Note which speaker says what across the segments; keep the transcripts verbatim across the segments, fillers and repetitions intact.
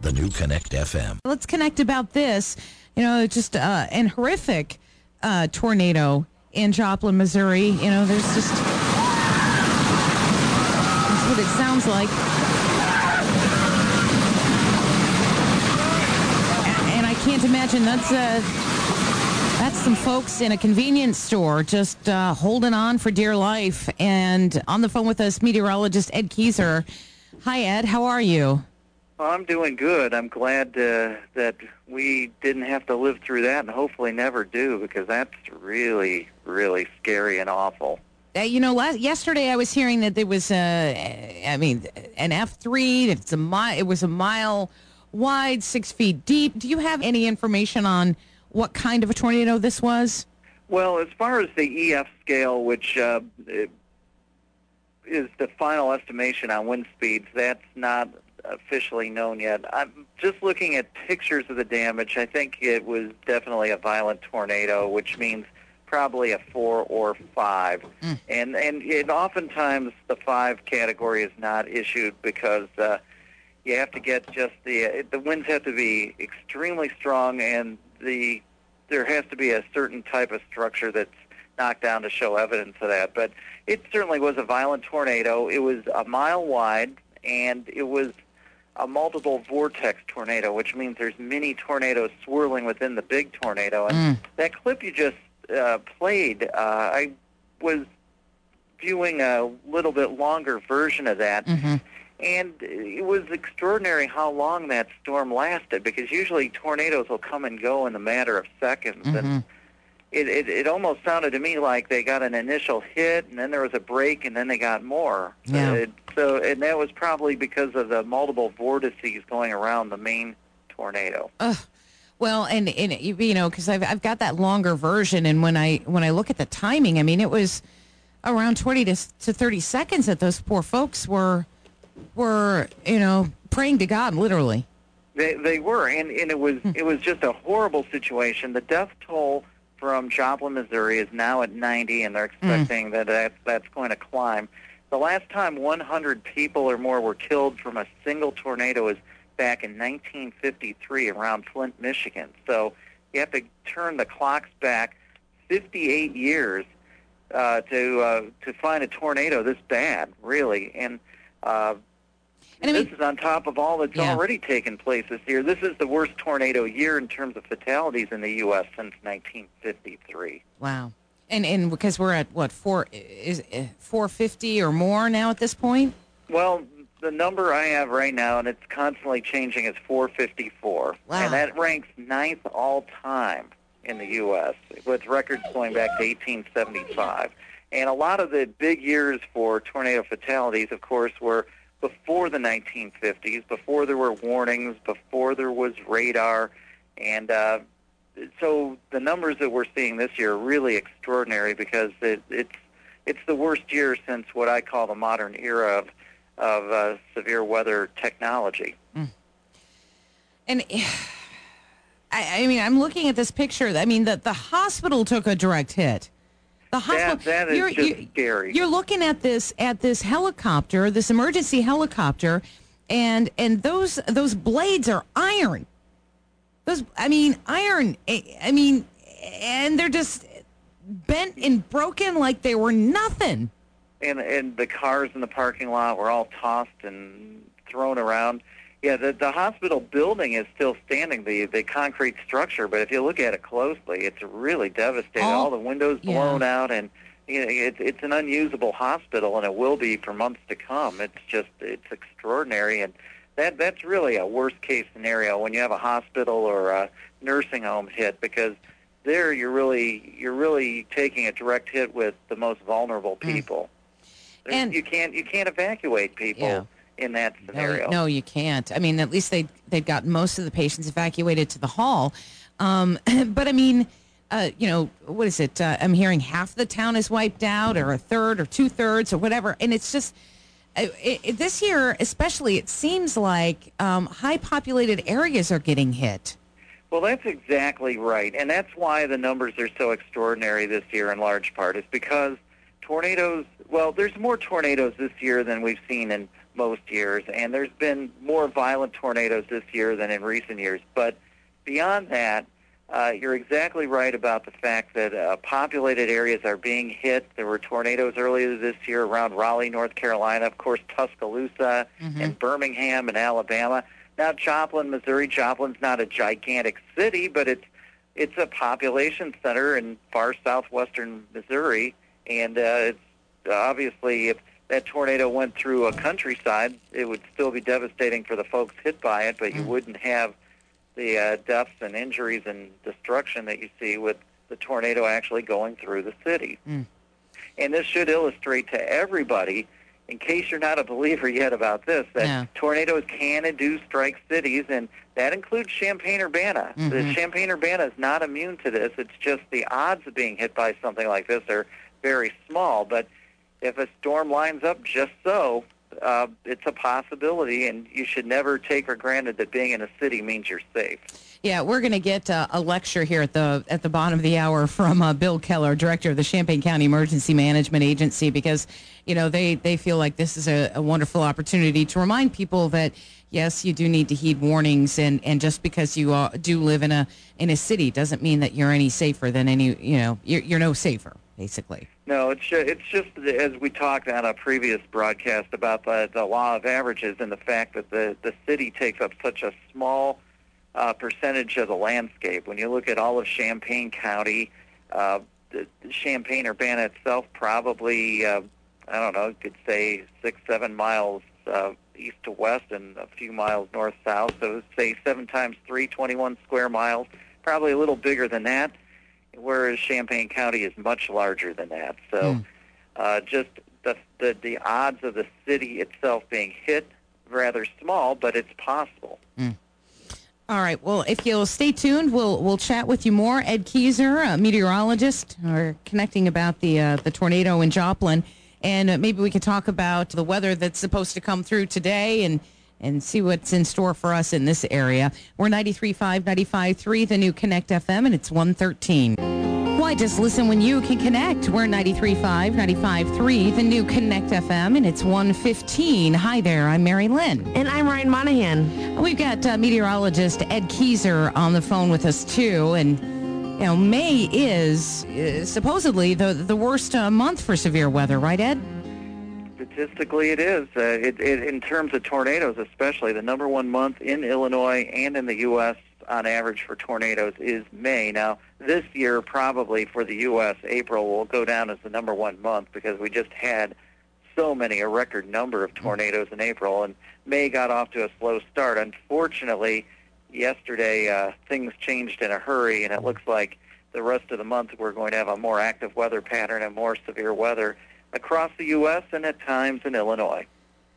Speaker 1: the new Connect F M.
Speaker 2: Let's connect about this. You know, just uh, an horrific uh, tornado in Joplin, Missouri. You know, there's just, that's what it sounds like. And, and I can't imagine that's uh, that's some folks in a convenience store just uh, holding on for dear life. And on the phone with us, meteorologist Ed Keyser. Hi, Ed. How are you?
Speaker 3: Well, I'm doing good. I'm glad uh, that we didn't have to live through that and hopefully never do, because that's really, really scary and awful.
Speaker 2: Uh, you know, last, yesterday I was hearing that there was a, I mean, an F three. It's a mi- It was a mile wide, six feet deep. Do you have any information on what kind of a tornado this was?
Speaker 3: Well, as far as the E F scale, which uh, is the final estimation on wind speeds, that's not officially known yet. I'm just looking at pictures of the damage. I think it was definitely a violent tornado, which means probably a four or five. Mm. And and it, oftentimes the five category is not issued because uh, you have to get just the the winds have to be extremely strong, and the there has to be a certain type of structure that's knocked down to show evidence of that. But it certainly was a violent tornado. It was a mile wide, and it was a multiple vortex tornado, which means there's many tornadoes swirling within the big tornado. And mm. that clip you just uh, played, uh, I was viewing a little bit longer version of that, mm-hmm. and it was extraordinary how long that storm lasted, because usually tornadoes will come and go in a matter of seconds. Mm-hmm. And it, it, it almost sounded to me like they got an initial hit, and then there was a break, and then they got more.
Speaker 2: Yeah.
Speaker 3: It, so, and that was probably because of the multiple vortices going around the main tornado.
Speaker 2: Ugh. Well, and, and you know, because I've I've got that longer version, and when I when I look at the timing, I mean, it was around twenty to thirty seconds that those poor folks were were you know praying to God, literally.
Speaker 3: They they were, and, and it was it was just a horrible situation. The death toll from Joplin, Missouri is now at ninety, and they're expecting mm. that that's, that's going to climb. The last time one hundred people or more were killed from a single tornado was back in nineteen fifty-three around Flint, Michigan. So you have to turn the clocks back fifty-eight years uh, to uh, to find a tornado this bad, really. And, uh, and I mean, this is on top of all that's yeah. already taken place this year. This is the worst tornado year in terms of fatalities in the U S since nineteen fifty-three.
Speaker 2: Wow. And and because we're at, what, four is four fifty or more now at this point?
Speaker 3: Well, the number I have right now, and it's constantly changing, is four fifty-four.
Speaker 2: Wow.
Speaker 3: And that ranks ninth all-time in the U S, with records going back to eighteen seventy-five. And a lot of the big years for tornado fatalities, of course, were before the nineteen fifties, before there were warnings, before there was radar. And uh, so the numbers that we're seeing this year are really extraordinary, because it, it's it's the worst year since what I call the modern era of of uh, severe weather technology. Mm.
Speaker 2: And I, I mean, I'm looking at this picture. I mean, the, the hospital took a direct hit. The hospital,
Speaker 3: that, that is
Speaker 2: you're,
Speaker 3: just
Speaker 2: you're,
Speaker 3: scary.
Speaker 2: You're looking at this at this helicopter, this emergency helicopter, and and those those blades are iron. Those, I mean, iron. I mean, and they're just bent and broken like they were nothing.
Speaker 3: And and the cars in the parking lot were all tossed and thrown around. Yeah, the the hospital building is still standing, the the concrete structure, but if you look at it closely, it's really devastated. All, all the windows blown yeah. out, and you know, it's it's an unusable hospital, and it will be for months to come. It's just it's extraordinary, and that that's really a worst case scenario when you have a hospital or a nursing home hit, because there you're really you're really taking a direct hit with the most vulnerable people. Mm. And you can't you can't evacuate people. Yeah. In that scenario.
Speaker 2: No, no, you can't. I mean, at least they they'd got most of the patients evacuated to the hall. Um, but I mean, uh, you know, what is it? Uh, I'm hearing half the town is wiped out, or a third, or two thirds, or whatever. And it's just uh, it, it, this year, especially, it seems like um, high populated areas are getting hit.
Speaker 3: Well, that's exactly right, and that's why the numbers are so extraordinary this year. In large part, is because tornadoes. Well, there's more tornadoes this year than we've seen in most years, and there's been more violent tornadoes this year than in recent years. But beyond that, uh, you're exactly right about the fact that uh, populated areas are being hit. There were tornadoes earlier this year around Raleigh, North Carolina, of course, Tuscaloosa, mm-hmm. and Birmingham in Alabama. Now, Joplin, Missouri. Joplin's not a gigantic city, but it's it's a population center in far southwestern Missouri, and uh, it's obviously if that tornado went through a countryside, it would still be devastating for the folks hit by it, but you mm. wouldn't have the uh, deaths and injuries and destruction that you see with the tornado actually going through the city. Mm. And this should illustrate to everybody, in case you're not a believer yet about this, that yeah. tornadoes can and do strike cities, and that includes Champaign-Urbana. Mm-hmm. The Champaign-Urbana is not immune to this. It's just the odds of being hit by something like this are very small. But if a storm lines up just so, uh, it's a possibility, and you should never take for granted that being in a city means you're safe.
Speaker 2: Yeah, we're going to get uh, a lecture here at the at the bottom of the hour from uh, Bill Keller, director of the Champaign County Emergency Management Agency, because, you know, they, they feel like this is a, a wonderful opportunity to remind people that, yes, you do need to heed warnings, and, and just because you uh, do live in a in a city doesn't mean that you're any safer than any, you know, you're, you're no safer, basically.
Speaker 3: No, it's just, it's just as we talked on a previous broadcast about the, the law of averages and the fact that the, the city takes up such a small uh, percentage of the landscape. When you look at all of Champaign County, uh, the, the Champaign-Urbana itself probably, uh, I don't know, you could say six, seven miles uh, east to west and a few miles north-south. So say seven times three, twenty-one square miles, probably a little bigger than that, whereas Champaign County is much larger than that. So mm. uh, just the, the the odds of the city itself being hit, rather small, but it's possible.
Speaker 2: Mm. All right. Well, if you'll stay tuned, we'll we'll chat with you more. Ed Keyser, a meteorologist, we're connecting about the uh, the tornado in Joplin, and uh, maybe we could talk about the weather that's supposed to come through today and and see what's in store for us in this area. We're ninety-three point five, ninety-five point three, the new Connect F M, and it's one thirteen. Why, just listen when you can connect. We're ninety-three point five, ninety-five point three, the new Connect F M, and it's one fifteen. Hi there, I'm Mary Lynn.
Speaker 1: And I'm Ryan Monahan.
Speaker 2: We've got uh, meteorologist Ed Keyser on the phone with us, too, and you know, May is uh, supposedly the, the worst uh, month for severe weather, right, Ed?
Speaker 3: Statistically, it is. Uh, it, it, in terms of tornadoes, especially, the number one month in Illinois and in the U S on average for tornadoes is May. Now, this year, probably for the U S, April will go down as the number one month because we just had so many, a record number of tornadoes in April, and May got off to a slow start. Unfortunately, yesterday uh, things changed in a hurry, and it looks like the rest of the month we're going to have a more active weather pattern and more severe weather across the U S and at times in Illinois.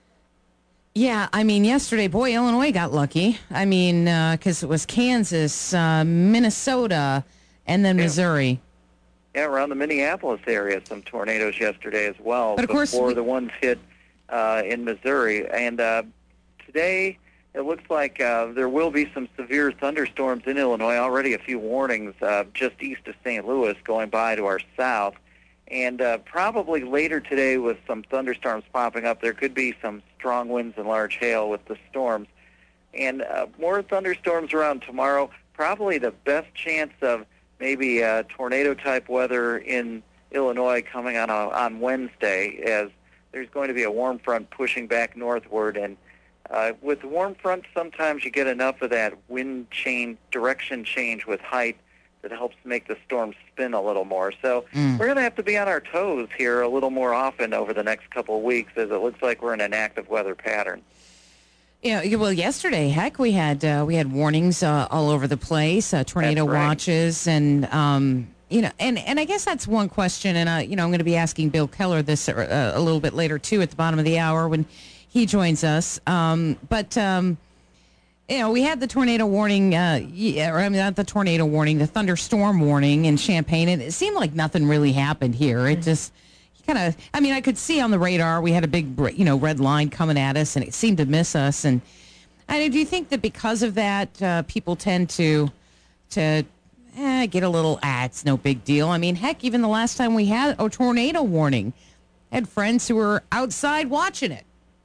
Speaker 2: Yeah, I mean, yesterday, boy, Illinois got lucky. I mean, because uh, it was Kansas, uh, Minnesota, and then
Speaker 3: yeah.
Speaker 2: Missouri.
Speaker 3: Yeah, around the Minneapolis area, some tornadoes yesterday as well.
Speaker 2: But of
Speaker 3: before
Speaker 2: course, we-
Speaker 3: the ones hit uh, in Missouri. And uh, today, it looks like uh, there will be some severe thunderstorms in Illinois. Already a few warnings uh, just east of Saint Louis going by to our south. And uh, probably later today with some thunderstorms popping up, there could be some strong winds and large hail with the storms. And uh, more thunderstorms around tomorrow. Probably the best chance of maybe uh, tornado-type weather in Illinois coming on a, on Wednesday, as there's going to be a warm front pushing back northward. And uh, with warm fronts, sometimes you get enough of that wind change, direction change with height that helps make the storm spin a little more. So mm. we're going to have to be on our toes here a little more often over the next couple of weeks, as it looks like we're in an active weather pattern.
Speaker 2: Yeah, well, yesterday, heck, we had uh, we had warnings uh, all over the place, uh, tornado
Speaker 3: That's right.
Speaker 2: watches, and um, you know, and, and I guess that's one question, and uh, you know, I'm going to be asking Bill Keller this uh, a little bit later too, at the bottom of the hour when he joins us. Um, but um, you know, we had the tornado warning, uh, yeah, or I mean, not the tornado warning, the thunderstorm warning in Champaign, and it seemed like nothing really happened here. It just kind of, I mean, I could see on the radar we had a big, you know, red line coming at us, and it seemed to miss us. And I do you think that because of that, uh, people tend to to eh, get a little, ah, it's no big deal. I mean, heck, even the last time we had a tornado warning, I had friends who were outside watching it,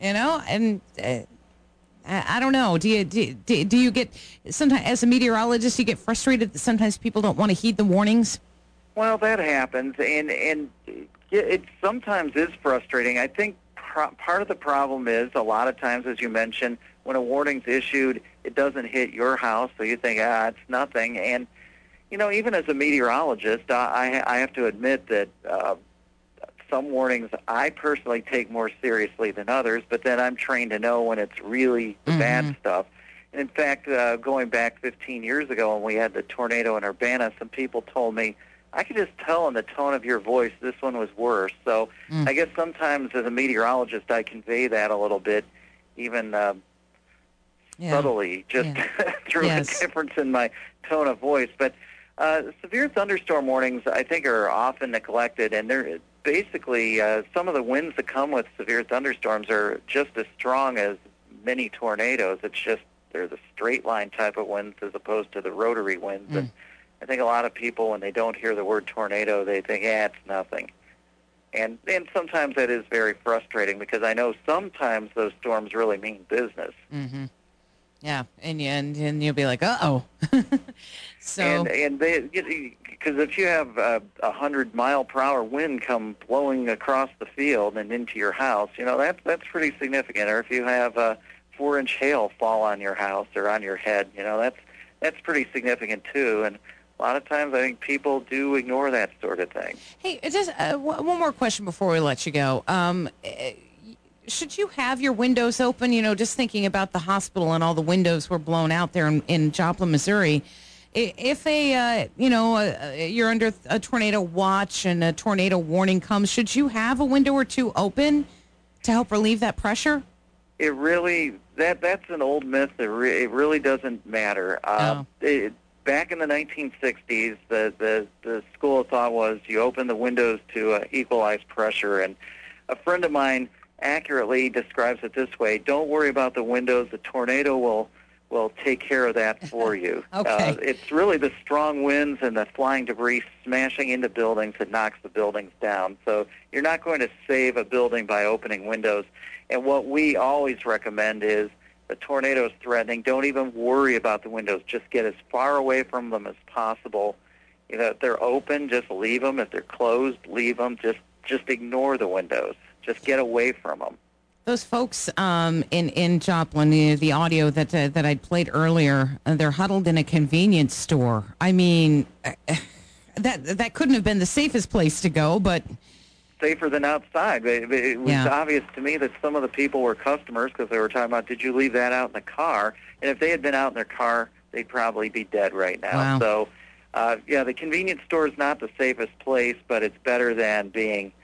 Speaker 2: You know, and uh, I, I don't know. Do you do, do, do you get sometimes as a meteorologist you get frustrated that sometimes people don't want to heed the warnings?
Speaker 3: Well, that happens, and and it, it sometimes is frustrating. I think pro- part of the problem is a lot of times, as you mentioned, when a warning's issued, it doesn't hit your house, so you think, ah, it's nothing. And you know, even as a meteorologist, I, I have to admit that uh, some warnings I personally take more seriously than others, but then I'm trained to know when it's really the
Speaker 2: Mm-hmm.
Speaker 3: bad stuff. And in fact, uh, going back fifteen years ago when we had the tornado in Urbana, some people told me, I could just tell in the tone of your voice this one was worse. So
Speaker 2: Mm.
Speaker 3: I guess sometimes as a meteorologist I convey that a little bit, even uh,
Speaker 2: Yeah.
Speaker 3: subtly, just
Speaker 2: Yeah.
Speaker 3: through
Speaker 2: Yes.
Speaker 3: a difference in my tone of voice. But uh, severe thunderstorm warnings, I think, are often neglected, and they're basically uh, some of the winds that come with severe thunderstorms are just as strong as many tornadoes. It's just they're the straight line type of winds as opposed to the rotary winds.
Speaker 2: Mm.
Speaker 3: And I think a lot of people, when they don't hear the word tornado, they think, yeah, it's nothing. And and sometimes that is very frustrating because I know sometimes those storms really mean business.
Speaker 2: Mm-hmm. Yeah, and you- and and you'll be like, uh oh. So
Speaker 3: And and they because if you have a, a hundred mile per hour wind come blowing across the field and into your house, you know that's that's pretty significant. Or if you have a four inch hail fall on your house or on your head, you know that's that's pretty significant too. And a lot of times I think people do ignore that sort of thing.
Speaker 2: hey, just uh, w- one more question before we let you go. Um, eh, should you have your windows open? You know, just thinking about the hospital and all the windows were blown out there in, in Joplin, Missouri. I- If a, uh, you know, uh, you're under a tornado watch and a tornado warning comes, should you have a window or two open to help relieve that pressure?
Speaker 3: It really that that's an old myth. That re- it really doesn't matter. Uh,
Speaker 2: Oh.
Speaker 3: it, back in the nineteen sixties, the, the the school of thought was you open the windows to uh, equalize pressure. And a friend of mine accurately describes it this way: "Don't worry about the windows. The tornado will will take care of that for you."
Speaker 2: Okay.
Speaker 3: Uh, it's really the strong winds and the flying debris smashing into buildings that knocks the buildings down. So you're not going to save a building by opening windows. And what we always recommend is the tornado is threatening. Don't even worry about the windows. Just get as far away from them as possible. You know, if they're open, just leave them. If they're closed, leave them. Just just ignore the windows. Just get away from them.
Speaker 2: Those folks um, in in Joplin, the, the audio that uh, that I played earlier, uh, they're huddled in a convenience store. I mean, uh, that that couldn't have been the safest place to go, but
Speaker 3: Safer than outside. It, it was
Speaker 2: Yeah.
Speaker 3: obvious to me that some of the people were customers because they were talking about, did you leave that out in the car? And if they had been out in their car, they'd probably be dead right now.
Speaker 2: Wow.
Speaker 3: So, uh, yeah, the convenience store is not the safest place, but it's better than being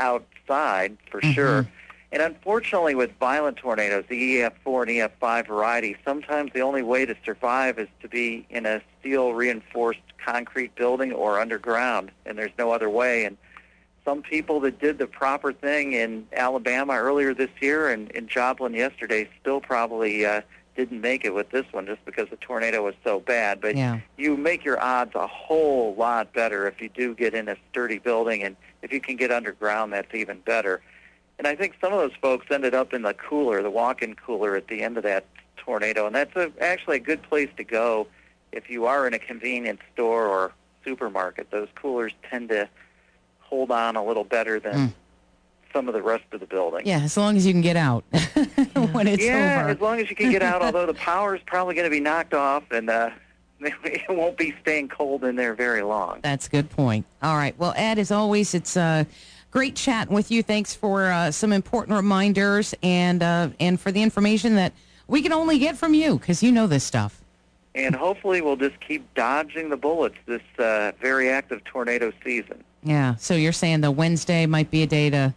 Speaker 3: outside for
Speaker 2: Mhm.
Speaker 3: sure. And unfortunately, with violent tornadoes, the E F four and E F five variety, sometimes the only way to survive is to be in a steel-reinforced concrete building or underground, and there's no other way. And some people that did the proper thing in Alabama earlier this year and in Joplin yesterday still probably uh, didn't make it with this one just because the tornado was so bad. But
Speaker 2: yeah.
Speaker 3: you make your odds a whole lot better if you do get in a sturdy building, and if you can get underground, that's even better. And I think some of those folks ended up in the cooler, the walk-in cooler at the end of that tornado, and that's a, actually a good place to go if you are in a convenience store or supermarket. Those coolers tend to hold on a little better than
Speaker 2: Mm.
Speaker 3: some of the rest of the building.
Speaker 2: Yeah, as long as you can get out when it's
Speaker 3: yeah,
Speaker 2: over.
Speaker 3: as long as you can get out, although the power is probably going to be knocked off, and uh, it won't be staying cold in there very long.
Speaker 2: That's a good point. All right. Well, Ed, as always, it's uh, great chatting with you. Thanks for uh, some important reminders and uh, and for the information that we can only get from you because you know this stuff.
Speaker 3: And hopefully we'll just keep dodging the bullets this uh, very active tornado season.
Speaker 2: Yeah. So you're saying the Wednesday might be a day to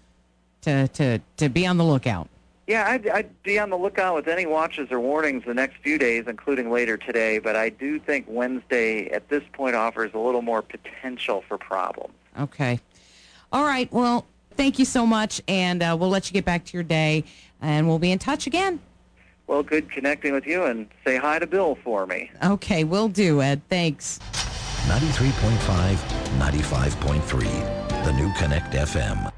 Speaker 2: to to, to be on the lookout.
Speaker 3: Yeah, I'd, I'd be on the lookout with any watches or warnings the next few days, including later today, but I do think Wednesday at this point offers a little more potential for problems.
Speaker 2: Okay. All right. Well, thank you so much, and uh, we'll let you get back to your day, and we'll be in touch again.
Speaker 3: Well, good connecting with you, and say hi to Bill for me.
Speaker 2: Okay, will do, Ed. Thanks.
Speaker 4: ninety-three point five, ninety-five point three, the new Connect F M.